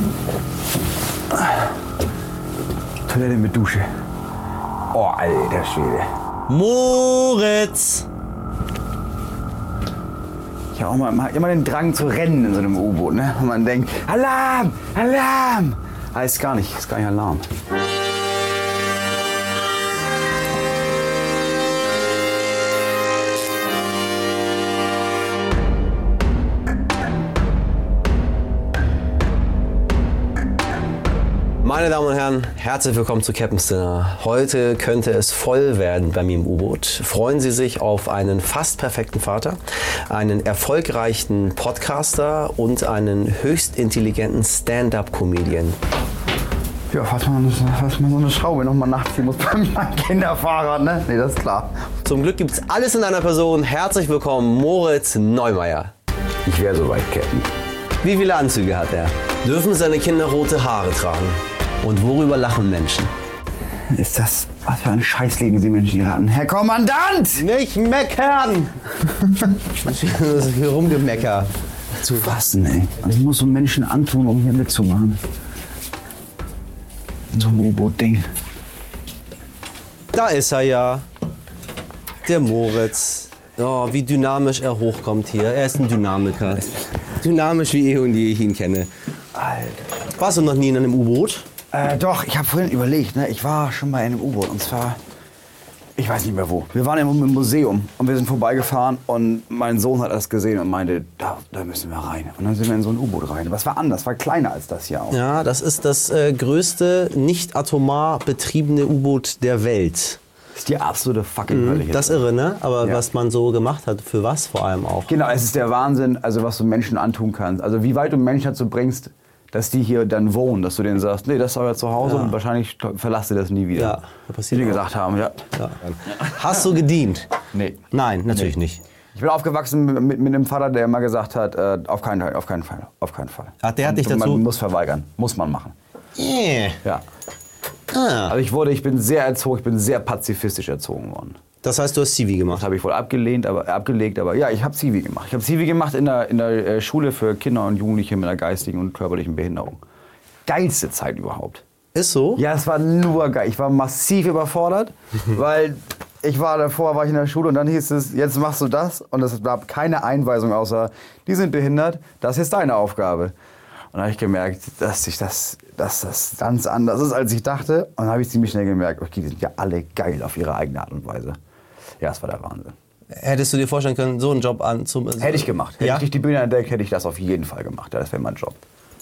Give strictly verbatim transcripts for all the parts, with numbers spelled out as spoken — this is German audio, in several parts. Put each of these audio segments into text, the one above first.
Toilette mit Dusche. Oh, alter Schwede. Moritz! Ich habe auch mal, mal immer den Drang zu rennen in so einem U-Boot, ne? Und man denkt, Alarm, Alarm! Aber ist gar nicht, ist gar nicht Alarm. Meine Damen und Herren, herzlich willkommen zu Captain's Dinner. Heute könnte es voll werden bei mir im U-Boot. Freuen Sie sich auf einen fast perfekten Vater, einen erfolgreichen Podcaster und einen höchst intelligenten Stand-up-Comedian. Ja, falls man, falls man so eine Schraube nochmal nachziehen muss beim Kinderfahrrad, ne? Nee, das ist klar. Zum Glück gibt's alles in einer Person. Herzlich willkommen, Moritz Neumeier. Ich wäre soweit, Captain. Wie viele Anzüge hat er? Dürfen seine Kinder rote Haare tragen? Und worüber lachen Menschen? Ist das, was für ein Scheißleben diese Menschen hier hatten. Herr Kommandant! Nicht meckern! Das ist hier rumgemecker. Zu fassen, ey. Was muss so Menschen antun, um hier mitzumachen? In so einem U-Boot-Ding. Da ist er ja. Der Moritz. Oh, wie dynamisch er hochkommt hier. Er ist ein Dynamiker. Dynamisch wie eh und je ich ihn kenne. Alter. Warst du noch nie in einem U-Boot? Äh, doch, ich habe vorhin überlegt, ne? Ich war schon mal in einem U-Boot und zwar, ich weiß nicht mehr wo. Wir waren im Museum und wir sind vorbeigefahren und mein Sohn hat das gesehen und meinte, da, da müssen wir rein. Und dann sind wir in so ein U-Boot rein. Was war anders, war kleiner als das hier auch. Ja, das ist das äh, größte nicht atomar betriebene U-Boot der Welt. Das ist die absolute fucking Hölle hier. Das ist irre, ne? Aber Ja. was man so gemacht hat, für was vor allem auch. Genau, es ist der Wahnsinn, also was du Menschen antun kannst. Also wie weit du Menschen dazu bringst, dass die hier dann wohnen, dass du denen sagst, nee, das ist euer Zuhause Ja. und wahrscheinlich verlasst ihr das nie wieder. Ja, da passiert Wie die auch. gesagt haben, ja. Ja. Hast du gedient? Nee. Nein, natürlich nicht. Ich bin aufgewachsen mit, mit einem Vater, der immer gesagt hat, äh, auf keinen Fall, auf keinen Fall, auf keinen Fall. Ach, der hat dich Und dazu- Man muss verweigern, muss man machen. Yeah. Ja. Ah. Also ich wurde, ich bin sehr erzogen, ich bin sehr pazifistisch erzogen worden. Das heißt, du hast Zivi Das gemacht. habe ich wohl abgelehnt, aber, abgelegt, aber ja, ich habe Zivi gemacht. Ich habe Zivi gemacht in der, in der äh, Schule für Kinder und Jugendliche mit einer geistigen und körperlichen Behinderung. Geilste Zeit überhaupt. Ist so? Ja, es war nur geil. Ich war massiv überfordert, weil ich war davor, war ich in der Schule und dann hieß es, jetzt machst du das und es gab keine Einweisung außer, die sind behindert, das ist deine Aufgabe. Und dann habe ich gemerkt, dass, ich das, dass das ganz anders ist, als ich dachte. Und dann habe ich ziemlich schnell gemerkt, okay, die sind ja alle geil auf ihre eigene Art und Weise. Ja, es war der Wahnsinn. Hättest du dir vorstellen können, so einen Job an zum... Hätte ich gemacht. Hätte Ja? ich die Bühne entdeckt, hätte ich das auf jeden Fall gemacht. Ja, das wäre mein Job.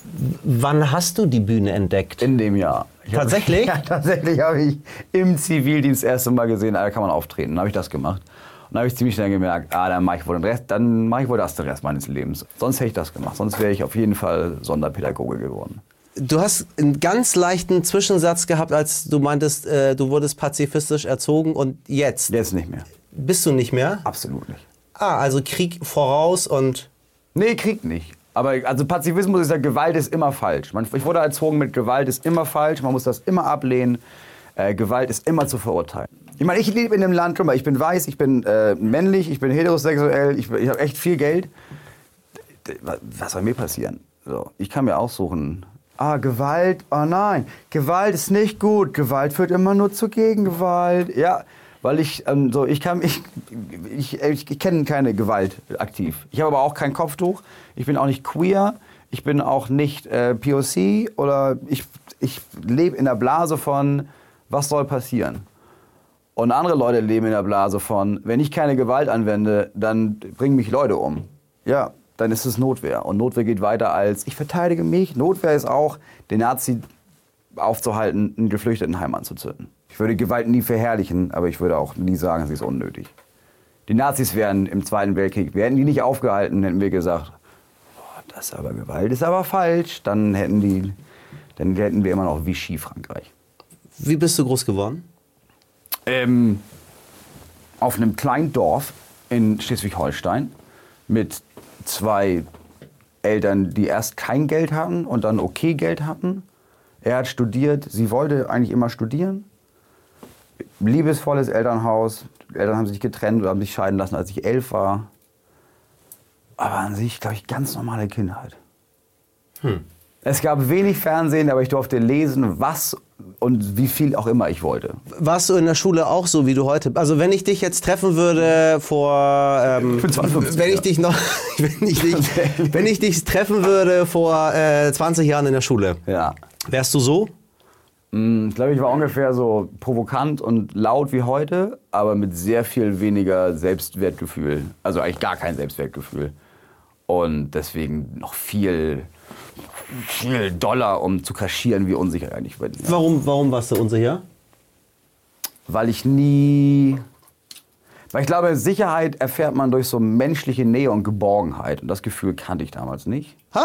Wann hast du die Bühne entdeckt? In dem Jahr. Ich Tatsächlich? Hab, ja, tatsächlich habe ich im Zivildienst das erste Mal gesehen, da kann man auftreten. Dann habe ich das gemacht. Und dann habe ich ziemlich schnell gemerkt, ah, dann mache ich wohl den Rest, dann mache ich wohl das den Rest meines Lebens. Sonst hätte ich das gemacht. Sonst wäre ich auf jeden Fall Sonderpädagoge geworden. Du hast einen ganz leichten Zwischensatz gehabt, als du meintest, äh, du wurdest pazifistisch erzogen und jetzt Jetzt nicht mehr. bist du nicht mehr? Absolut nicht. Ah, also Krieg voraus und... Nee, Krieg nicht. Aber also Pazifismus ist ja, Gewalt ist immer falsch. Man, ich wurde erzogen mit Gewalt ist immer falsch, man muss das immer ablehnen. Äh, Gewalt ist immer zu verurteilen. Ich meine, ich lebe in einem Land, guck mal, ich bin weiß, ich bin äh, männlich, ich bin heterosexuell, ich, ich habe echt viel Geld. Was soll mir passieren? So, ich kann mir aussuchen, ah, Gewalt, oh nein, Gewalt ist nicht gut, Gewalt führt immer nur zur Gegengewalt. Ja, weil ich, ähm, so, ich kann, ich, ich, ich, ich kenne keine Gewalt aktiv. Ich habe aber auch kein Kopftuch, ich bin auch nicht queer, ich bin auch nicht äh, P O C oder ich, ich lebe in der Blase von, was soll passieren? Und andere Leute leben in der Blase von, wenn ich keine Gewalt anwende, dann bringen mich Leute um. Ja, dann ist es Notwehr. Und Notwehr geht weiter als, ich verteidige mich. Notwehr ist auch, den Nazi aufzuhalten, einen geflüchteten Heim anzuzünden. Ich würde Gewalt nie verherrlichen, aber ich würde auch nie sagen, sie ist unnötig. Die Nazis wären im Zweiten Weltkrieg, wir hätten die nicht aufgehalten, hätten wir gesagt, oh, das ist aber Gewalt, ist aber falsch. Dann hätten, die, dann hätten wir immer noch Vichy Frankreich. Wie bist du groß geworden? Ähm, auf einem kleinen Dorf in Schleswig-Holstein mit zwei Eltern, die erst kein Geld hatten und dann okay Geld hatten. Er hat studiert, sie wollte eigentlich immer studieren. Liebesvolles Elternhaus. Die Eltern haben sich getrennt oder haben sich scheiden lassen, als ich elf war. Aber an sich, glaube ich, ganz normale Kindheit. Hm. Es gab wenig Fernsehen, aber ich durfte lesen, was und wie viel auch immer ich wollte. Warst du in der Schule auch so, wie du heute? Also wenn ich dich jetzt treffen würde vor, ähm, Ich bin zweiundfünfzig, wenn ich ja. dich noch, wenn ich dich, wenn ich dich treffen würde vor äh, zwanzig Jahren in der Schule, Ja. wärst du so? Ich glaube, ich war ungefähr so provokant und laut wie heute, aber mit sehr viel weniger Selbstwertgefühl. Also eigentlich gar kein Selbstwertgefühl. Und deswegen noch viel, viel doller, um zu kaschieren, wie unsicher ich eigentlich bin. Ja. Warum, warum warst du unsicher? Weil ich nie... Weil ich glaube, Sicherheit erfährt man durch so menschliche Nähe und Geborgenheit. Und das Gefühl kannte ich damals nicht. Ha?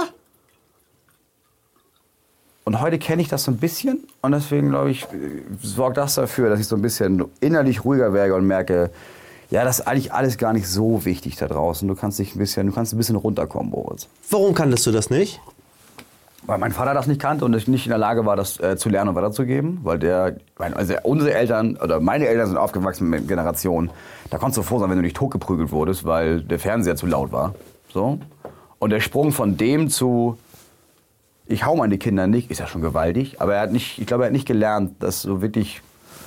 Und heute kenne ich das so ein bisschen und deswegen, glaube ich, sorgt das dafür, dass ich so ein bisschen innerlich ruhiger werde und merke, ja, das ist eigentlich alles gar nicht so wichtig da draußen. Du kannst dich ein bisschen, du kannst ein bisschen runterkommen, Boris. Warum kanntest du das nicht? Weil mein Vater das nicht kannte und ich nicht in der Lage war, das äh, zu lernen und weiterzugeben. Weil der, mein, also unsere Eltern, oder meine Eltern sind aufgewachsen mit Generationen, da konntest du froh sein, wenn du nicht totgeprügelt wurdest, weil der Fernseher zu laut war. So. Und der Sprung von dem zu... Ich hau meine Kinder nicht, ist ja schon gewaltig, aber er hat nicht, ich glaube, er hat nicht gelernt, das so wirklich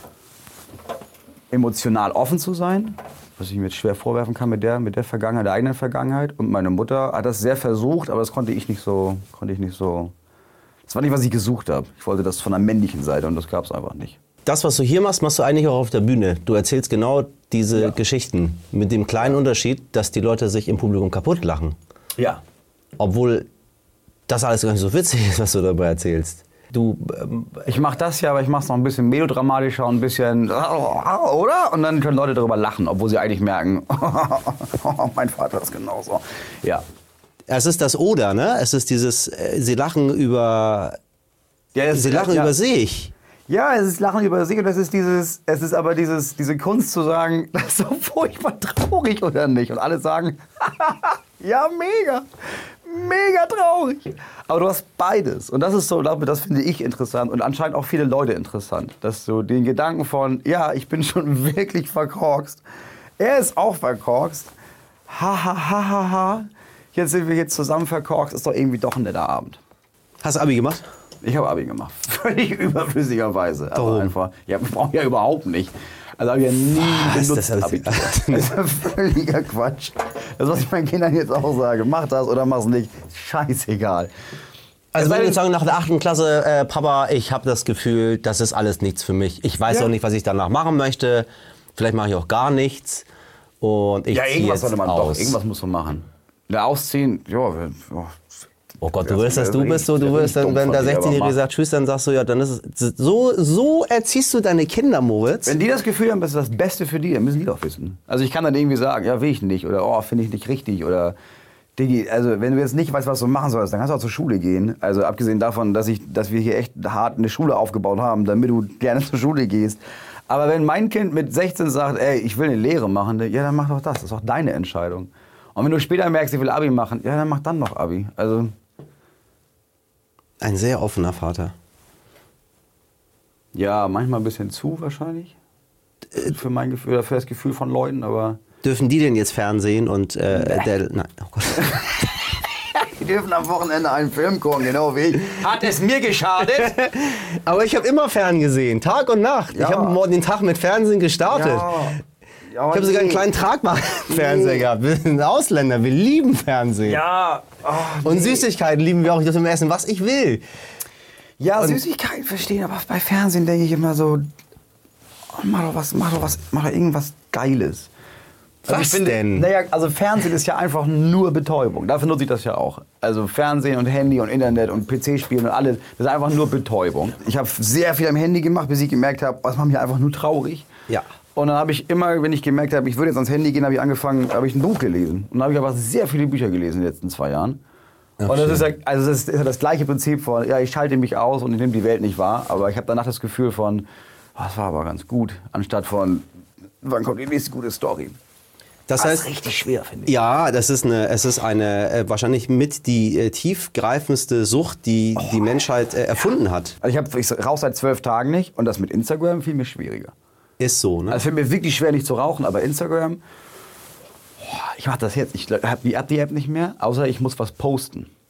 emotional offen zu sein, was ich mir jetzt schwer vorwerfen kann mit der, mit der Vergangenheit, der eigenen Vergangenheit. Und meine Mutter hat das sehr versucht, aber das konnte ich nicht so, konnte ich nicht so. Das war nicht, was ich gesucht habe. Ich wollte das von der männlichen Seite und das gab es einfach nicht. Das, was du hier machst, machst du eigentlich auch auf der Bühne. Du erzählst genau diese Ja. Geschichten mit dem kleinen Unterschied, dass die Leute sich im Publikum kaputt lachen. Ja. Obwohl das alles gar nicht so witzig ist, was du dabei erzählst. Du, ähm, Ich mache das ja, aber ich mache es noch ein bisschen melodramatischer und ein bisschen, oder? Und dann können Leute darüber lachen, obwohl sie eigentlich merken, mein Vater ist genauso. Ja. es ist das Oder, ne? Es ist dieses, äh, sie lachen über, Ja, das sie ist- lachen ja. über sich. Ja, es ist Lachen über sich und es ist dieses, es ist aber dieses, diese Kunst zu sagen, das ist so furchtbar traurig oder nicht. Und alle sagen, ja, mega, mega traurig. Aber du hast beides. Und das ist so, das finde ich interessant und anscheinend auch viele Leute interessant. Dass du den Gedanken von, ja, ich bin schon wirklich verkorkst. Er ist auch verkorkst. Ha, ha, ha, ha, ha. Jetzt sind wir jetzt zusammen verkorkst. Ist doch irgendwie doch ein netter Abend. Hast du Abi gemacht? Ich habe Abi gemacht. Völlig überflüssigerweise. Also Warum? einfach. Ja, ich brauche ja überhaupt nicht. Also habe ich ja nie Was, benutzt, das hab Abitur. ich- Das ist ja völliger Quatsch. Das, was ich meinen Kindern jetzt auch sage. Mach das oder mach's nicht. Scheißegal. Also Es wenn sei du sagen nach der achten Klasse, äh, Papa, ich habe das Gefühl, das ist alles nichts für mich. Ich weiß Ja. auch nicht, was ich danach machen möchte. Vielleicht mache ich auch gar nichts. Und ich Ja, ziehe irgendwas jetzt sollte man aus. doch. Irgendwas muss man machen. Ja, ausziehen, ja. ja. Oh Gott, du Das willst, dass ist du bist so, du richtig willst, dann, dumm wenn von der dir, aber sechzehnjährige mach. sagt Tschüss, dann sagst du, ja, dann ist es, so, so erziehst du deine Kinder, Moritz. Wenn die das Gefühl haben, das ist das Beste für die, dann müssen die doch wissen. Also ich kann dann irgendwie sagen, ja, will ich nicht oder oh, finde ich nicht richtig oder Diggi, also wenn du jetzt nicht weißt, was du machen sollst, dann kannst du auch zur Schule gehen. Also abgesehen davon, dass ich, dass wir hier echt hart eine Schule aufgebaut haben, damit du gerne zur Schule gehst. Aber wenn mein Kind mit sechzehn sagt, ey, ich will eine Lehre machen, ja, dann mach doch das. Das ist auch deine Entscheidung. Und wenn du später merkst, ich will Abi machen, ja, dann mach dann noch Abi. Also Ein sehr offener Vater. ja, manchmal ein bisschen zu wahrscheinlich. Für mein Gefühl, oder für das Gefühl von Leuten, aber Dürfen die denn jetzt Fernsehen und äh, der, nein, oh Gott. die dürfen am Wochenende einen Film gucken, genau wie ich. Hat es mir geschadet? Aber ich habe immer Fern gesehen, Tag und Nacht. Ja. Ich habe den Tag mit Fernsehen gestartet. Ja, Ich habe sogar einen kleinen tragbaren Fernseher gehabt. Wir sind Ausländer, wir lieben Fernsehen. Ja. Oh, Und nee. Süßigkeiten lieben wir auch. Ich darf immer essen, was ich will. Ja, Süßigkeiten verstehen, aber bei Fernsehen denke ich immer so, oh, mach doch was, mach doch was, mach doch irgendwas Geiles. Was ich finde, denn? Naja, also Fernsehen ist ja einfach nur Betäubung. Dafür nutze ich das ja auch. Also Fernsehen und Handy und Internet und P C-Spielen und alles, das ist einfach nur Betäubung. Ich habe sehr viel am Handy gemacht, bis ich gemerkt habe, oh, das macht mich einfach nur traurig. Ja. Und dann habe ich immer, wenn ich gemerkt habe, ich würde jetzt ans Handy gehen, habe ich angefangen, habe ich ein Buch gelesen. Und dann habe ich aber sehr viele Bücher gelesen in den letzten zwei Jahren. Ach, und das schön. ist, ja, also das ist ja das gleiche Prinzip von, ja, ich schalte mich aus und ich nehme die Welt nicht wahr. Aber ich habe danach das Gefühl von, oh, das war aber ganz gut. Anstatt von, wann kommt die nächste gute Story. Das Das heißt, ist richtig schwer, finde ich. ja, das ist eine, es ist eine äh, wahrscheinlich mit die äh, tiefgreifendste Sucht, die die Menschheit äh, erfunden hat. Also ich, hab, ich rauche seit zwölf Tagen nicht und das mit Instagram fiel mir schwieriger. Ist so, ne? Also fällt mir wirklich schwer, nicht zu rauchen, aber Instagram, boah, ich mache das jetzt. Ich habe die, hab die App nicht mehr, außer ich muss was posten.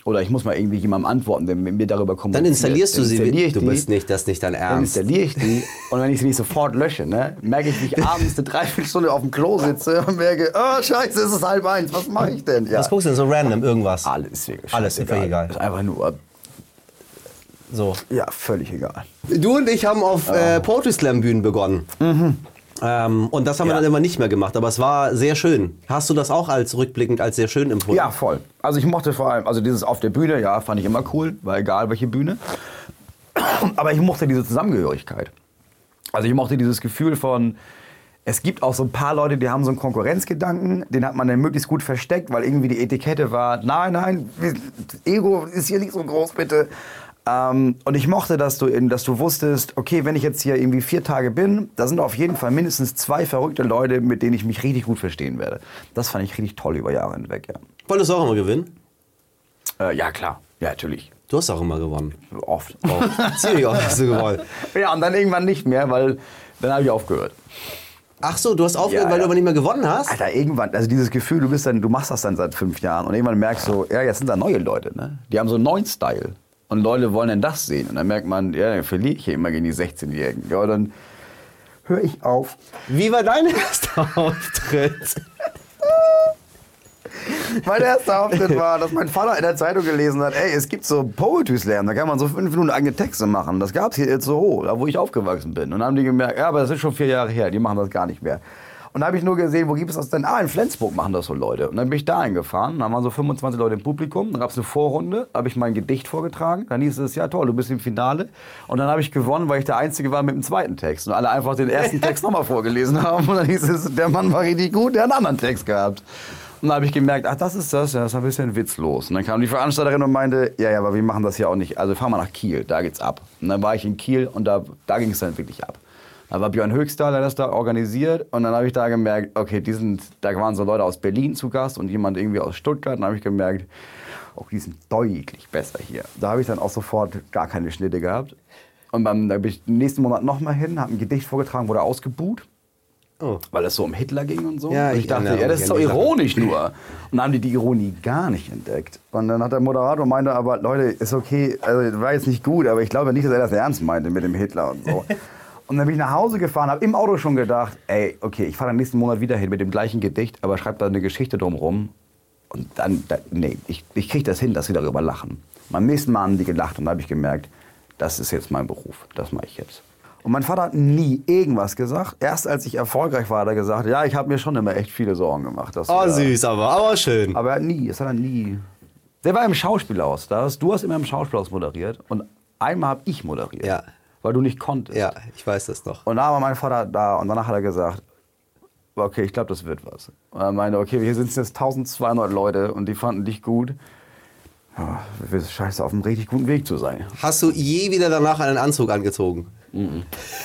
Oder ich muss mal irgendwie jemandem antworten, der mit mir darüber kommuniziert. Dann installierst du Dann sie. installiere ich Du die, bist nicht, das ist nicht dein Dann Ernst. installiere ich die und wenn ich sie nicht sofort lösche, ne, merke ich, wie ich abends eine Dreiviertelstunde auf dem Klo sitze und merke, oh scheiße, es ist halb eins, was mache ich denn? Ja. Was guckst du denn so random, irgendwas? Alles ist egal. Alles ist völlig egal. Ist einfach nur, So. ja, völlig egal. Du und ich haben auf äh, Poetry Slam Bühnen begonnen. Mhm. Ähm, und das haben wir Ja. dann immer nicht mehr gemacht, aber es war sehr schön. Hast du das auch als rückblickend als sehr schön empfunden? Ja, voll. Also ich mochte vor allem, also dieses auf der Bühne, ja, fand ich immer cool, war egal welche Bühne. Aber ich mochte diese Zusammengehörigkeit. Also ich mochte dieses Gefühl von, es gibt auch so ein paar Leute, die haben so einen Konkurrenzgedanken, den hat man dann möglichst gut versteckt, weil irgendwie die Etikette war, nein, nein, Ego ist hier nicht so groß, bitte. Ähm, und ich mochte, dass du, in, dass du wusstest, okay, wenn ich jetzt hier irgendwie vier Tage bin, da sind auf jeden Fall mindestens zwei verrückte Leute, mit denen ich mich richtig gut verstehen werde. Das fand ich richtig toll über Jahre hinweg, ja. Wolltest du auch immer gewinnen? Äh, ja, klar. Ja, natürlich. Du hast auch immer gewonnen. Oft. Auch. Ziemlich oft hast du gewonnen. Ja, und dann irgendwann nicht mehr, weil dann habe ich aufgehört. Ach so, du hast aufgehört, Ja, weil ja. du aber nicht mehr gewonnen hast? Alter, irgendwann, also dieses Gefühl, du bist dann, du machst das dann seit fünf Jahren und irgendwann merkst du, ja, jetzt sind da neue Leute, ne? Die haben so einen neuen Style. Und Leute wollen dann das sehen. Und dann merkt man, ja, dann verliere ich hier immer gegen die sechzehnjährigen. Ja, dann höre ich auf. Wie war dein erster Auftritt? Mein erster Auftritt war, dass mein Vater in der Zeitung gelesen hat, ey, es gibt so Poetry Slam, da kann man so fünf Minuten eigene Texte machen. Das gab's hier jetzt so hoch, da wo ich aufgewachsen bin. Und dann haben die gemerkt, ja, aber das ist schon vier Jahre her, die machen das gar nicht mehr. Und da habe ich nur gesehen, wo gibt es das denn? Ah, in Flensburg machen das so Leute. Und dann bin ich da eingefahren, dann waren so fünfundzwanzig Leute im Publikum, dann gab es eine Vorrunde, habe ich mein Gedicht vorgetragen, dann hieß es, ja toll, du bist im Finale. Und dann habe ich gewonnen, weil ich der Einzige war mit dem zweiten Text. Und alle einfach den ersten Text nochmal vorgelesen haben. Und dann hieß es, der Mann war richtig gut, der hat einen anderen Text gehabt. Und dann habe ich gemerkt, ach, das ist das, ja, das ist ein bisschen witzlos. Und dann kam die Veranstalterin und meinte, ja, ja, aber wir machen das ja auch nicht, also fahren wir nach Kiel, da geht's ab. Und dann war ich in Kiel und da, da ging es dann wirklich ab. Da war Björn Höchster, der das da organisiert. Und dann habe ich da gemerkt, okay, die sind, da waren so Leute aus Berlin zu Gast und jemand irgendwie aus Stuttgart. Und dann habe ich gemerkt, oh, die sind deutlich besser hier. Da habe ich dann auch sofort gar keine Schnitte gehabt. Und dann da bin ich den nächsten Monat nochmal hin, habe ein Gedicht vorgetragen, wurde ausgebuht. Oh. Weil es so um Hitler ging und so. Ja, und ich, ich dachte, erinnere ja, das mich ist an doch die Sache. ironisch nur. Und dann haben die die Ironie gar nicht entdeckt. Und dann hat der Moderator meinte, aber Leute, ist okay, also war jetzt nicht gut, aber ich glaube nicht, dass er das ernst meinte mit dem Hitler und so. Und dann bin ich nach Hause gefahren, habe im Auto schon gedacht, ey, okay, ich fahre dann nächsten Monat wieder hin mit dem gleichen Gedicht, aber schreibe da eine Geschichte drumherum. Und dann, da, nee, ich, ich kriege das hin, dass sie darüber lachen. Beim nächsten Mal haben die gelacht und da habe ich gemerkt, das ist jetzt mein Beruf, das mache ich jetzt. Und mein Vater hat nie irgendwas gesagt. Erst als ich erfolgreich war, hat er gesagt, ja, ich habe mir schon immer echt viele Sorgen gemacht. Dass Oh, du da- süß, aber, aber schön. Aber er hat nie, das hat er nie. Der war im Schauspielhaus. Da hast, du hast immer im Schauspielhaus moderiert und einmal habe ich moderiert. Ja. Weil du nicht konntest. Ja, ich weiß das noch. Und da war mein Vater da und danach hat er gesagt, okay, ich glaube, das wird was. Und er meinte, okay, hier sind jetzt eintausendzweihundert Leute und die fanden dich gut. Ja, du wirst scheiße auf einem richtig guten Weg zu sein. Hast du je wieder danach einen Anzug angezogen? Nee,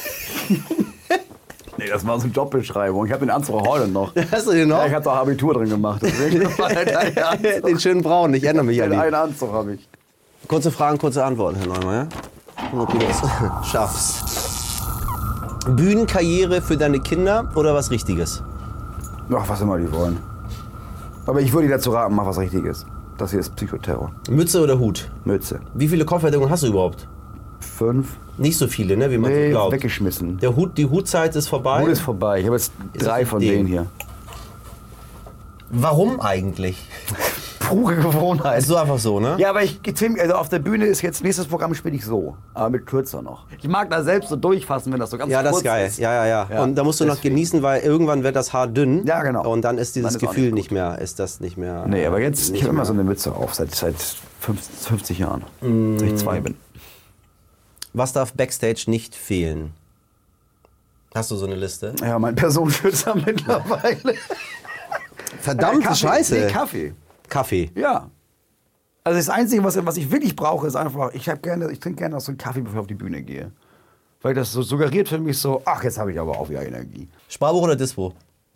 das war so eine Jobbeschreibung. Ich habe den Anzug auch heute noch. Hast du den noch? Ja, ich habe auch Abitur drin gemacht. Deswegen war der gleiche Anzug. Den schönen braunen, ich erinnere mich an Den ihn. einen Anzug habe ich. Kurze Fragen, kurze Antworten, Herr Neumeier. Und ob du das schaffst. Bühnenkarriere für deine Kinder oder was Richtiges? Ach, was immer die wollen. Aber ich würde dir dazu raten, mach was Richtiges. Das hier ist Psychoterror. Mütze oder Hut? Mütze. Wie viele Kopfbedeckungen hast du überhaupt? Fünf. Nicht so viele, ne, wie man Nee, so glaubt. weggeschmissen. Der Hut, die Hutzeit ist vorbei. Hut ist vorbei. Ich habe jetzt drei das von Ding? denen hier. Warum eigentlich? Pure Gewohnheit. Ist so einfach so, ne? Ja, aber ich, also auf der Bühne ist jetzt, nächstes Programm spiele ich so, aber mit kürzer noch. Ich mag da selbst so durchfassen, wenn das so ganz Ja, das kurz ist geil. ist. Ja, ja, ja, Ja, Und da musst du noch deswegen. genießen, weil irgendwann wird das Haar dünn. Ja, genau. Und dann ist dieses Dann ist auch Gefühl nicht nicht, gut. mehr, ist das nicht mehr. Nee, aber jetzt, nicht ich habe immer mehr. so eine Mütze auf, seit, seit fünfzig Jahren, Mm. seit ich zwei bin. Was darf Backstage nicht fehlen? Hast du so eine Liste? Ja, mein Personenschützer mittlerweile. Verdammte Kaffee. Scheiße. Nee, Kaffee. Kaffee. Ja. Also das Einzige, was, was ich wirklich brauche, ist einfach, ich, hab gerne, ich trinke gerne auch so einen Kaffee, bevor ich auf die Bühne gehe. Weil das so suggeriert für mich so, ach, jetzt habe ich aber auch wieder Energie. Sparbuch oder Dispo?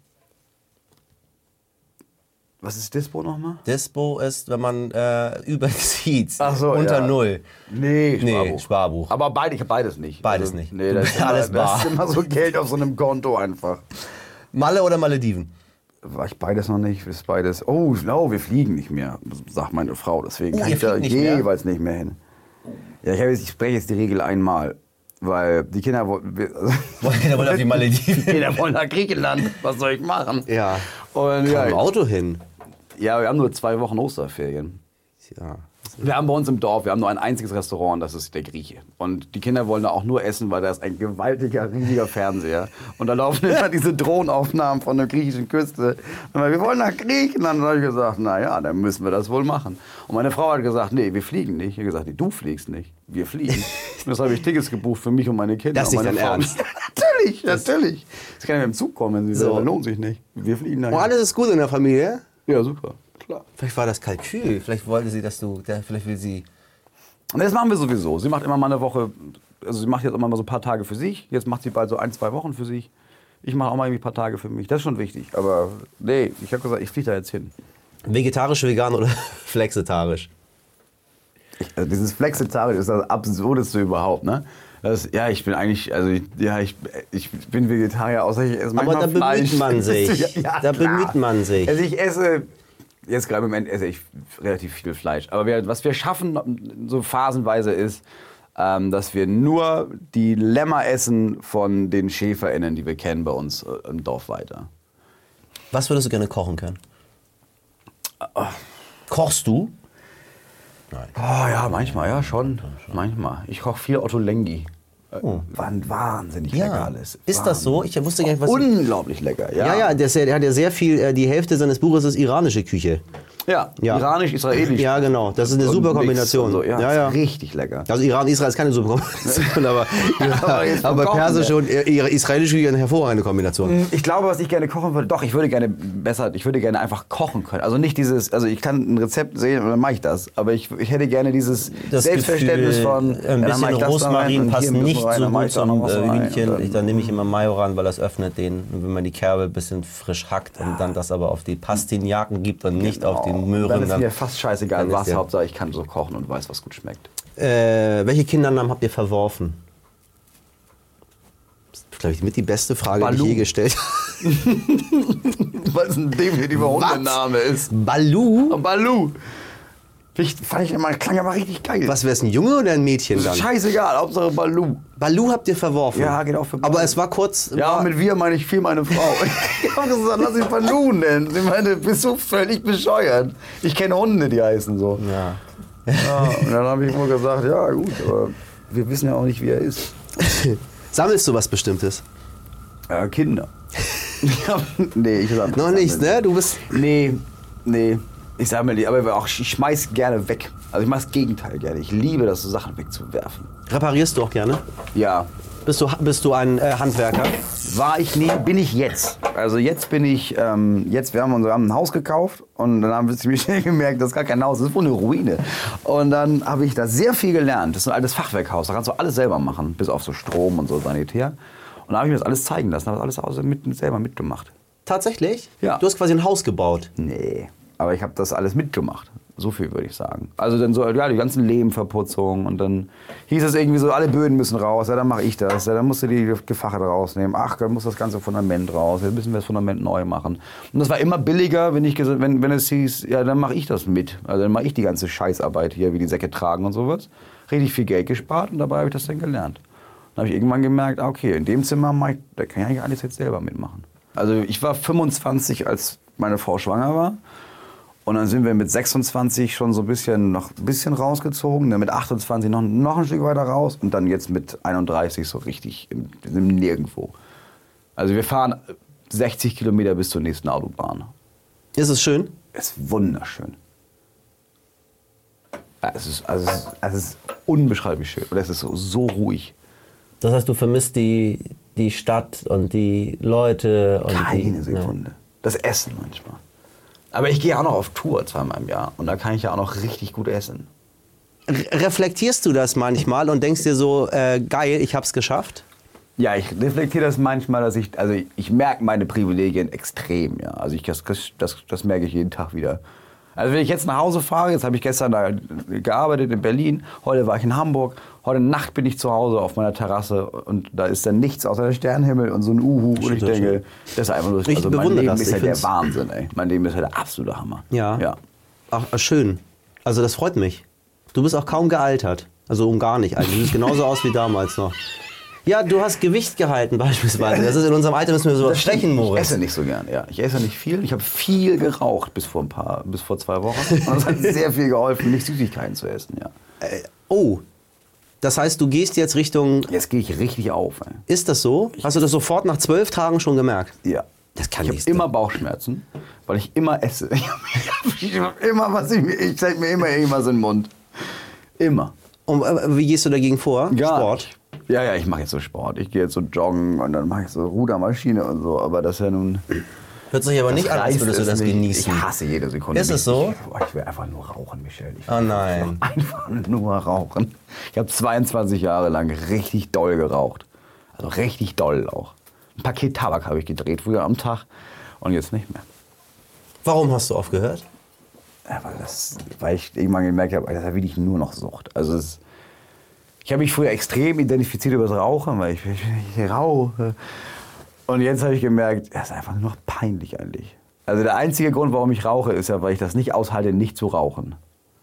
Was ist Dispo nochmal? Dispo ist, wenn man äh, überzieht, Ach so, unter ja. Null. Nee, Sparbuch. Nee, Sparbuch. Aber beide, ich habe beides nicht. Beides also, nicht. Nee, das ist, immer, Alles bar. das ist immer so Geld auf so einem Konto einfach. Malle oder Malediven? war ich beides noch nicht, ist beides, oh, no, wir fliegen nicht mehr, sagt meine Frau. Deswegen Oh, kann ihr ich da fliegt nicht mehr? jeweils nicht mehr hin. Ja, ich, hab jetzt, ich spreche jetzt die Regel einmal, weil die Kinder wollen... Die Kinder wollen auf die Malediven. Die Kinder wollen nach Griechenland, was soll ich machen? Ja. Und Ja, ja, im Auto hin. ja, wir haben nur zwei Wochen Osterferien. Ja. Wir haben bei uns im Dorf, wir haben nur ein einziges Restaurant, das ist der Grieche. Und die Kinder wollen da auch nur essen, weil da ist ein gewaltiger, riesiger Fernseher. Und da laufen immer diese Drohnenaufnahmen von der griechischen Küste. Und wir wollen nach Griechenland. Und dann habe ich gesagt, naja, dann müssen wir das wohl machen. Und meine Frau hat gesagt, nee, wir fliegen nicht. Ich habe gesagt, nee, du fliegst nicht, wir fliegen. Und das habe ich Tickets gebucht für mich und meine Kinder. Das ist und nicht meine dein Frau. Ernst? Natürlich, natürlich. Sie kann ja mit dem Zug kommen, wenn sie So. will. Das lohnt sich nicht. Wir fliegen Und dahin. alles ist gut in der Familie? Ja, super, klar. Vielleicht war das Kalkül. Vielleicht wollte sie, dass du, der, vielleicht will sie... Und das machen wir sowieso. Sie macht immer mal eine Woche, also sie macht jetzt immer mal so ein paar Tage für sich. Jetzt macht sie bald so ein, zwei Wochen für sich. Ich mache auch mal irgendwie ein paar Tage für mich. Das ist schon wichtig. Aber nee, ich habe gesagt, ich fliege da jetzt hin. Vegetarisch, vegan oder flexitarisch? Ich, also dieses Flexitarisch ist das Absurdeste überhaupt, ne? Das, ja, ich bin eigentlich, also ich, ja, ich, ich bin Vegetarier, außer ich esse manchmal Aber da Fleisch. bemüht man sich. ja, ja, Da klar. bemüht man sich. Also ich esse, jetzt gerade im Moment esse ich relativ viel Fleisch. Aber wir, was wir schaffen, so phasenweise ist, ähm, dass wir nur die Lämmer essen von den SchäferInnen, die wir kennen bei uns äh, im Dorf weiter. Was würdest du gerne kochen können? Kochst du? Oh ja, manchmal, ja, schon. Manchmal. Ich koche viel Otto Lengi. Oh. Wahnsinnig lecker alles. Ist das so? Ich wusste gar nicht, was... Unglaublich lecker, ja. Ja, ja, der, ist ja- der hat ja sehr viel, äh, die Hälfte seines Buches ist iranische Küche. Ja, Ja. iranisch-israelisch. Ja, genau, das ist eine Und super Mix Kombination. und So. Ja, Ja, ja. Ist richtig lecker. Also Iran, Israel ist keine super Kombination, aber, Aber jetzt vom aber Kochen, persische ne? und äh, ihre israelische Küche eine hervorragende Kombination. Ich glaube, was ich gerne kochen würde, doch, ich würde gerne besser, ich würde gerne einfach kochen können. Also nicht dieses, also ich kann ein Rezept sehen und dann mache ich das. Aber ich, ich hätte gerne dieses Das Selbstverständnis Gefühl, von, ein ja, dann mach bisschen ich das da rein Rosmarin und hier passt ein bisschen nicht rein, so dann mach gut ich da noch zum was äh, rein Hühnchen. und Ich, dann nehme ich immer Majoran, weil das öffnet den, wenn man die Kerbe ein bisschen frisch hackt und dann das aber auf die Pastinaken gibt und nicht auf die Dann Möhren. ist Dann, mir fast scheißegal, dann ist was. ja- Hauptsache, ich kann so kochen und weiß, was gut schmeckt. äh, welche Kindernamen habt ihr verworfen? Das ist, glaube ich, mit die beste Frage, die Baloo. ich je gestellt habe. Weil es ein definitiver Was? Hundename ist. Baloo? Baloo. Ich, fand ich immer, klang aber richtig geil. Was wäre es, ein Junge oder ein Mädchen dann? Scheißegal, Hauptsache Baloo. Baloo habt ihr verworfen? Ja, geht auch für Aber beide. es war kurz... Ja, war, mit wir meine ich viel meine Frau. Ich habe gesagt, lass ihn Baloo nennen. Sie meinte, bist du völlig bescheuert. Ich kenne Hunde, die heißen so. ja. Ja, und dann habe ich wohl gesagt, ja gut, aber wir wissen ja auch nicht, wie er ist. Sammelst du was Bestimmtes? Ja, Kinder. Ja, nee, ich sag Noch nichts, ne? Du bist... Nee, nee. Ich sammle die, aber auch, ich schmeiß gerne weg. Also ich mache das Gegenteil gerne. Ich liebe das, so Sachen wegzuwerfen. Reparierst du auch gerne? Ja. Bist du, bist du ein äh, Handwerker? War ich nie, bin ich jetzt. Also jetzt bin ich, ähm, jetzt, wir haben, uns, wir haben ein Haus gekauft und dann haben wir ziemlich schnell gemerkt, das ist gar kein Haus, das ist wohl eine Ruine. Und dann habe ich da sehr viel gelernt. Das ist ein altes Fachwerkhaus, da kannst du alles selber machen, bis auf so Strom und so Sanitär. Und da habe ich mir das alles zeigen lassen, habe das alles außer mit, selber mitgemacht. Tatsächlich? Ja. Du hast quasi ein Haus gebaut. Nee, aber ich habe das alles mitgemacht. So viel würde ich sagen. Also dann so, ja, die ganzen Lehmverputzungen und dann hieß es irgendwie so, alle Böden müssen raus, ja, dann mache ich das, ja, dann musst du die Gefache rausnehmen, ach, dann muss das ganze Fundament raus, jetzt müssen wir das Fundament neu machen. Und das war immer billiger, wenn, ich, wenn, wenn es hieß, ja, dann mache ich das mit. Also dann mache ich die ganze Scheißarbeit hier, wie die Säcke tragen und sowas. Richtig viel Geld gespart und dabei habe ich das dann gelernt. Dann habe ich irgendwann gemerkt, ah, okay, in dem Zimmer, mach ich, da kann ich eigentlich alles jetzt selber mitmachen. Also ich war fünfundzwanzig, als meine Frau schwanger war. Und dann sind wir mit sechsundzwanzig schon so ein bisschen, noch ein bisschen rausgezogen, dann mit achtundzwanzig noch, noch ein Stück weiter raus und dann jetzt mit einunddreißig so richtig im, im Nirgendwo. Also wir fahren sechzig Kilometer bis zur nächsten Autobahn. Ist es schön? Es ist wunderschön. Ja, es, ist, also es, ist, es ist unbeschreiblich schön und es ist so, so ruhig. Das heißt, du vermisst die, die Stadt und die Leute und Keine die... Sekunde. Das Essen manchmal. Aber ich gehe auch noch auf Tour zweimal im Jahr und da kann ich ja auch noch richtig gut essen. Re reflektierst du das manchmal und denkst dir so, äh, geil, ich hab's geschafft? Ja, ich reflektiere das manchmal, dass ich, also ich, ich merke meine Privilegien extrem, ja. Also ich, das, das, das merke ich jeden Tag wieder. Also wenn ich jetzt nach Hause fahre, jetzt habe ich gestern da gearbeitet in Berlin, heute war ich in Hamburg, heute Nacht bin ich zu Hause auf meiner Terrasse und da ist dann nichts außer der Sternenhimmel und so ein Uhu und ich denke, das ist einfach nur, also mein Leben ist ja der Wahnsinn, ey. Mein Leben ist ja der absolute Hammer. Ja. ja. Ach, schön. Also das freut mich. Du bist auch kaum gealtert. Also um gar nicht alt. Du siehst genauso aus wie damals noch. Ja, du hast Gewicht gehalten beispielsweise. Das ist in unserem Alter, müssen wir sowas sprechen, Moritz. Ich esse nicht so gern, ja. Ich esse nicht viel. Ich habe viel geraucht bis vor ein paar, bis vor zwei Wochen. Und das hat sehr viel geholfen, nicht Süßigkeiten zu essen, ja. Äh, oh, das heißt, du gehst jetzt Richtung... Jetzt gehe ich richtig auf, ey. Ist das so? Hast du das sofort nach zwölf Tagen schon gemerkt? Ja. Das kann ich habe immer Bauchschmerzen, weil ich immer esse. Ich habe immer was, ich, ich zeig mir immer irgendwas in den Mund. Immer. Und äh, wie gehst du dagegen vor? Gar Sport? Nicht. Ja, ja, ich mache jetzt so Sport. Ich gehe jetzt so joggen und dann mache ich so Rudermaschine und so. Aber das ist ja nun... Hört sich aber nicht an, als würdest du das nicht. genießen. Ich hasse jede Sekunde. Ist es so? Ich, ich will einfach nur rauchen, Michel. Ich will oh nein. Einfach nur rauchen. Ich habe zweiundzwanzig Jahre lang richtig doll geraucht. Also richtig doll auch. Ein Paket Tabak habe ich gedreht, früher am Tag. Und jetzt nicht mehr. Warum hast du aufgehört? Ja, weil, das, weil ich irgendwann gemerkt habe, das ist wirklich nur noch Sucht. Also es, ich habe mich früher extrem identifiziert über das Rauchen, weil ich, ich, ich rauche. Und jetzt habe ich gemerkt, das ist einfach nur noch peinlich eigentlich. Also der einzige Grund, warum ich rauche, ist ja, weil ich das nicht aushalte, nicht zu rauchen.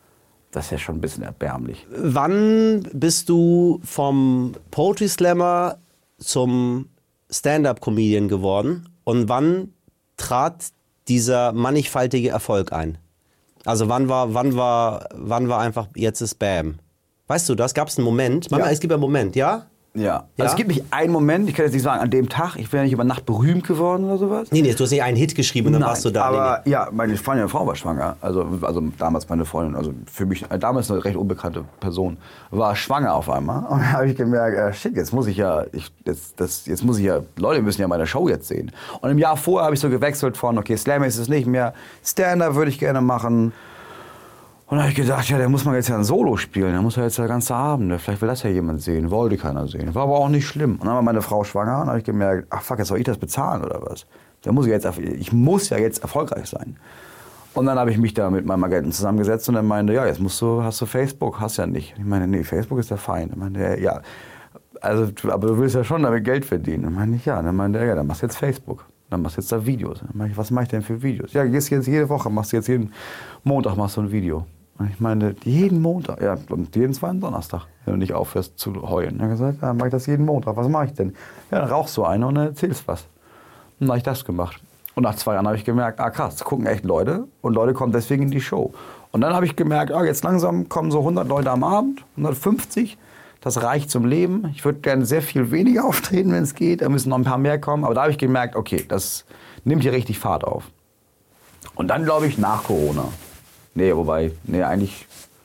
Das ist ja schon ein bisschen erbärmlich. Wann bist du vom Poetry Slammer zum Stand-Up-Comedian geworden? Und wann trat dieser mannigfaltige Erfolg ein? Also wann war, wann war, wann war einfach, jetzt ist Bam? Weißt du das? Gab es einen Moment? Manchmal, ja. Es gibt einen Moment, ja? Ja. ja? Also es gibt nicht einen Moment, ich kann jetzt nicht sagen, an dem Tag, ich bin ja nicht über Nacht berühmt geworden oder sowas. Nee, nee, du hast nicht einen Hit geschrieben und dann Nein, warst du da. Aber nee, nee. ja, meine Freundin, Frau war schwanger. Also, also damals meine Freundin, also für mich, damals eine recht unbekannte Person, war schwanger auf einmal. Und da habe ich gemerkt, äh, shit, jetzt muss ich ja, ich, jetzt, das, jetzt muss ich ja, Leute müssen ja meine Show jetzt sehen. Und im Jahr vorher habe ich so gewechselt von, okay, Slam ist es nicht mehr, Stand-Up würde ich gerne machen. Und da habe ich gedacht, ja, der muss mal jetzt ja ein Solo spielen, der muss ja jetzt der ganze Abend, vielleicht will das ja jemand sehen, wollte keiner sehen. War aber auch nicht schlimm. Und dann war meine Frau schwanger und da habe ich gemerkt, ach fuck, jetzt soll ich das bezahlen oder was? Da muss ich, jetzt, ich muss ja jetzt erfolgreich sein. Und dann habe ich mich da mit meinem Agenten zusammengesetzt und er meinte, ja, jetzt musst du, hast du Facebook, hast ja nicht. Ich meine, nee, Facebook ist der Feind. Er meinte, ja, also, aber du willst ja schon damit Geld verdienen. Dann meinte ich, ja. Dann meinte er, ja, dann machst du jetzt Facebook. Dann machst du jetzt da Videos. Dann meinte ich, was mache ich denn für Videos? Ja, gehst jetzt jede Woche, machst du jetzt jeden Montag machst du ein Video. Und ich meine, jeden Montag, ja, und jeden zweiten Donnerstag, wenn du nicht aufhörst zu heulen. Er hat gesagt, ja, mache ich das jeden Montag. Was mache ich denn? Ja, dann rauchst du eine und dann erzählst was. Und dann habe ich das gemacht. Und nach zwei Jahren habe ich gemerkt, ah krass, gucken echt Leute und Leute kommen deswegen in die Show. Und dann habe ich gemerkt, ah, jetzt langsam kommen so hundert Leute am Abend, hundertfünfzig. Das reicht zum Leben. Ich würde gerne sehr viel weniger auftreten, wenn es geht. Da müssen noch ein paar mehr kommen. Aber da habe ich gemerkt, okay, das nimmt hier richtig Fahrt auf. Und dann glaube ich nach Corona. Nee, wobei, nee, eigentlich.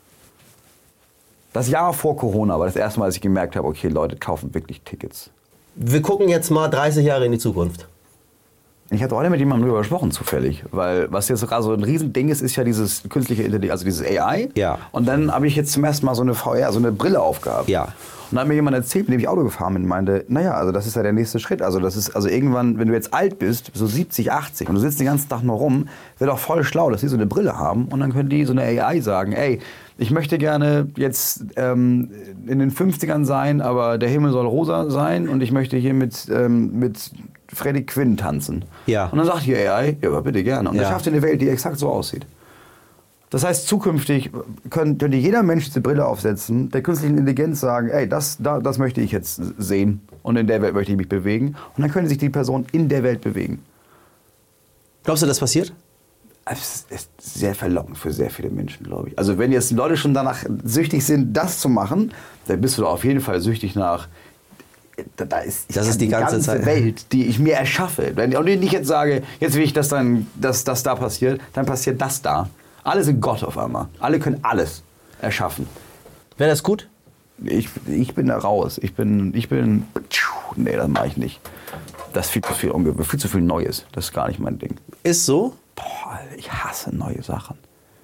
Das Jahr vor Corona war das erste Mal, dass ich gemerkt habe, okay, Leute kaufen wirklich Tickets. Wir gucken jetzt mal dreißig Jahre in die Zukunft. Ich hatte heute mit jemandem darüber gesprochen, zufällig. Weil was jetzt gerade so ein Riesending ist, ist ja dieses künstliche Intelligenz, also dieses A I. Ja. Und dann habe ich jetzt zum ersten Mal so eine V R, so eine Brille aufgehabt. Ja. Und dann hat mir jemand erzählt, mit dem ich Auto gefahren bin, und meinte, naja, also das ist ja der nächste Schritt. Also das ist, also irgendwann, wenn du jetzt alt bist, so siebzig, achtzig, und du sitzt den ganzen Tag nur rum, wäre doch voll schlau, dass die so eine Brille haben. Und dann können die so eine A I sagen, ey, ich möchte gerne jetzt ähm, in den fünfzigern sein, aber der Himmel soll rosa sein und ich möchte hier mit, ähm, mit Freddie Quinn tanzen. Ja. Und dann sagt die A I, ja, aber bitte gerne. Und ja. das schafft eine Welt, die exakt so aussieht. Das heißt, zukünftig können, könnte jeder Mensch diese Brille aufsetzen, der künstlichen Intelligenz sagen, ey, das, da, das möchte ich jetzt sehen und in der Welt möchte ich mich bewegen. Und dann können sich die Person in der Welt bewegen. Glaubst du, das passiert? Es ist sehr verlockend für sehr viele Menschen, glaube ich. Also wenn jetzt Leute schon danach süchtig sind, das zu machen, dann bist du auf jeden Fall süchtig nach... Da ist, das ist die, die ganze, ganze Zeit. Welt, die ich mir erschaffe. Wenn ich jetzt sage, jetzt will ich, dass, dann, dass das da passiert, dann passiert das da. Alle sind Gott auf einmal. Alle können alles erschaffen. Wäre das gut? Ich, ich bin da raus. Ich bin, ich bin... Nee, das mache ich nicht. Das ist viel zu viel, viel zu viel Neues. Das ist gar nicht mein Ding. Ist so? Boah, ich hasse neue Sachen.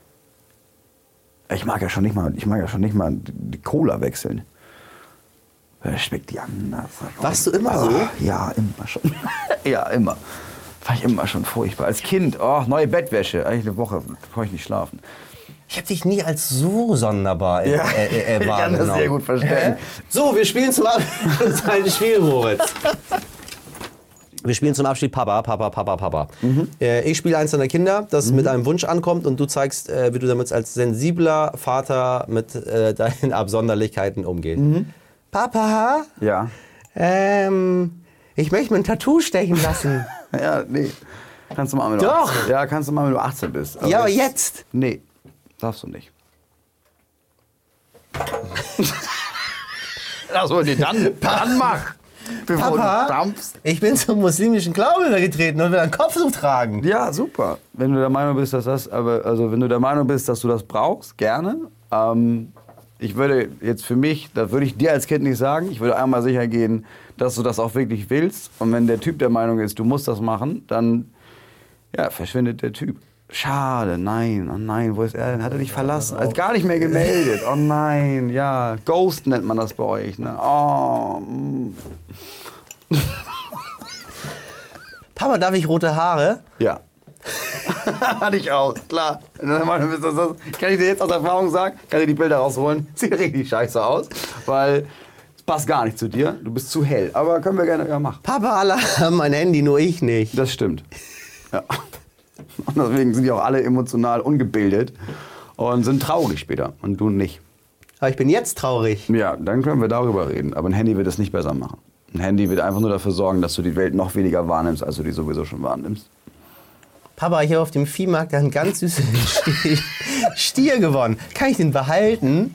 Ich mag ja schon nicht mal, ich mag ja schon nicht mal die Cola wechseln. Das schmeckt die anders. Warst du immer oh, so? Ja, immer schon. Ja, immer. Fand ich immer schon furchtbar. Als Kind, oh, neue Bettwäsche. Eigentlich eine Woche konnte ich nicht schlafen. Ich habe dich nie als so sonderbar äh, Ja, äh, äh, ich kann das sehr gut verstehen. So, wir spielen zum Abschluss ein Spiel, Moritz. Wir spielen zum Abschied Papa, Papa, Papa, Papa. Mhm. Äh, ich spiele eins deiner Kinder, das mhm. mit einem Wunsch ankommt und du zeigst, äh, wie du damit als sensibler Vater mit äh, deinen Absonderlichkeiten umgehst. Mhm. Papa? Ja. Ähm, ich möchte mir ein Tattoo stechen lassen. Ja, nee. Kannst du mal, wenn du Doch. achtzehn, ja, kannst du mal, wenn du achtzehn bist. Aber ja, aber jetzt? Nee, darfst du nicht. Achso, nee, dann, dann mach. Bevor Papa, du dampfst. Ich bin zum muslimischen Glauben übergetreten und will ein Kopftuch tragen. Ja, super. Wenn du der Meinung bist, dass das, aber also wenn du der Meinung bist, dass du das brauchst, gerne. Ähm, ich würde jetzt für mich, das würde ich dir als Kind nicht sagen. Ich würde einmal sicher gehen, dass du das auch wirklich willst. Und wenn der Typ der Meinung ist, du musst das machen, dann ja, verschwindet der Typ. Schade, nein, oh nein, wo ist er denn? Hat er dich verlassen? Er hat gar nicht mehr gemeldet. Oh nein, ja, Ghost nennt man das bei euch. Ne? Oh. Papa, darf ich rote Haare? Ja. Hatte ich auch, klar. Kann ich dir jetzt aus Erfahrung sagen, kann ich die Bilder rausholen. Sieht richtig scheiße aus, weil es passt gar nicht zu dir. Du bist zu hell, aber können wir gerne ja, machen. Papa, alle haben ein Handy, nur ich nicht. Das stimmt. Ja. Und deswegen sind die auch alle emotional ungebildet und sind traurig später und du nicht. Aber ich bin jetzt traurig. Ja, dann können wir darüber reden. Aber ein Handy wird es nicht besser machen. Ein Handy wird einfach nur dafür sorgen, dass du die Welt noch weniger wahrnimmst, als du die sowieso schon wahrnimmst. Papa, ich habe auf dem Viehmarkt einen ganz süßen Stier gewonnen. Kann ich den behalten?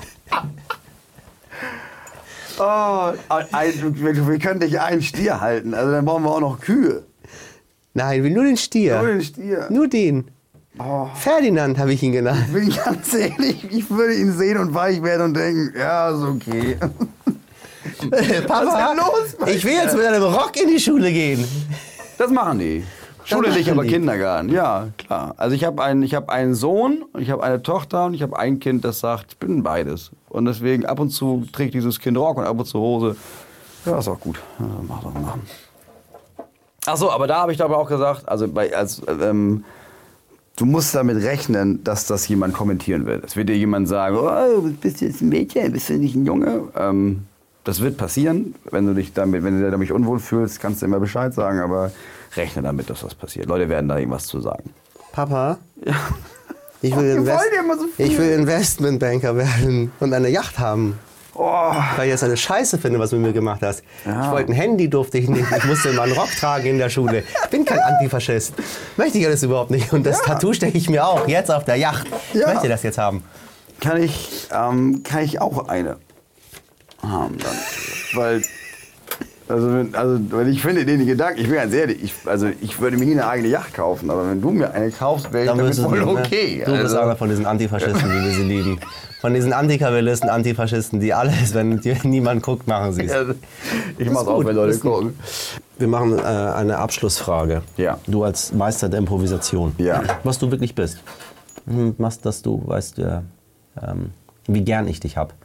Oh, ein, wir können dich einen Stier halten. Also dann brauchen wir auch noch Kühe. Nein, ich will nur den Stier. Nur den Stier. Nur den. Oh. Ferdinand habe ich ihn genannt. Ich bin ganz ehrlich, ich würde ihn sehen und weich werden und denken, ja, ist okay. Papa, was ist denn los? Ich will jetzt mit einem Rock in die Schule gehen. Das machen die. Schule nicht, aber Kindergarten. Ja, klar. Also ich habe einen, ich hab einen Sohn, ich habe eine Tochter und ich habe ein Kind, das sagt, ich bin beides. Und deswegen ab und zu trägt dieses Kind Rock und ab und zu Hose. Ja, ist auch gut. Ja, mach doch mal. Ach so, aber da habe ich aber auch gesagt, also bei, als, ähm, du musst damit rechnen, dass das jemand kommentieren wird. Es wird dir jemand sagen, oh, bist du jetzt ein Mädchen, bist du nicht ein Junge? Ähm, das wird passieren. Wenn du dich damit, wenn du dich damit unwohl fühlst, kannst du immer Bescheid sagen, aber rechne damit, dass das passiert. Leute werden da irgendwas zu sagen. Papa? Ja. Ich will, Invest immer so viel. ich will Investmentbanker werden und eine Yacht haben. Oh. Weil ich das eine Scheiße finde, was du mit mir gemacht hast. Ja. Ich wollte ein Handy, durfte ich nicht. Ich musste immer einen Rock tragen in der Schule. Ich bin kein Antifaschist. Möchte ich alles überhaupt nicht. Und das ja. Tattoo steche ich mir auch, jetzt auf der Yacht. Ja. Ich möchte das jetzt haben. Kann ich, ähm, kann ich auch eine haben dann. Weil, also, also weil ich finde den Gedanken, ich bin ganz ehrlich, ich, also ich würde mir nie eine eigene Yacht kaufen, aber wenn du mir eine kaufst, wäre ich damit voll okay. Du bist also. einer von diesen Antifaschisten, wie wir sie lieben. Von diesen Antikapitalisten, Antifaschisten, die alles, wenn niemand guckt, machen sie es. Ja, ich mach's auch, wenn Leute gucken. Wir machen äh, eine Abschlussfrage. Ja. Du als Meister der Improvisation. Ja. Was du wirklich bist. Was, dass du weißt, äh, ähm, wie gern ich dich hab.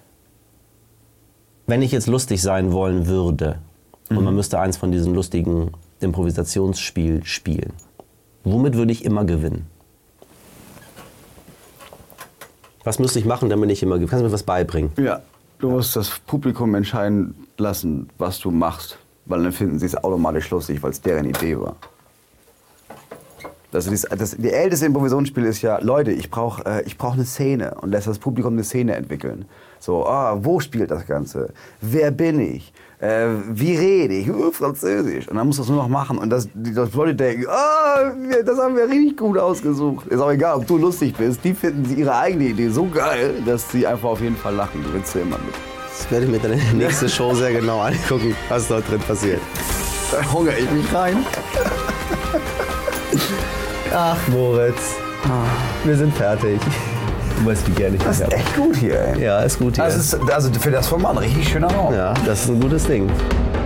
Wenn ich jetzt lustig sein wollen würde mhm. und man müsste eins von diesen lustigen Improvisationsspielen spielen, womit würde ich immer gewinnen? Was müsste ich machen, damit ich immer gewinne? Kannst du mir was beibringen? Ja, du musst das Publikum entscheiden lassen, was du machst, weil dann finden sie es automatisch lustig, weil es deren Idee war. Das, das, das, die älteste Improvisationsspiel ist ja, Leute, ich brauche äh, ich brauch eine Szene und lässt das Publikum eine Szene entwickeln. So, ah, wo spielt das Ganze? Wer bin ich? Äh, wie rede ich? Uh, Französisch. Und dann musst du das nur noch machen und das, die das Leute denken, ah, das haben wir richtig gut ausgesucht. Ist auch egal, ob du lustig bist, die finden sie ihre eigene Idee so geil, dass sie einfach auf jeden Fall lachen. Du willst ja immer mit. Das werde ich mir dann in der nächsten Show sehr genau angucken, was dort drin passiert. Da hungere ich mich rein. Ach, Moritz, wir sind fertig. Du weißt, wie gerne ich das ist hab. echt gut hier, ey. Ja, ist gut hier. Also, ist, also für das Format ein richtig schöner Raum. Ja, das ist ein gutes Ding.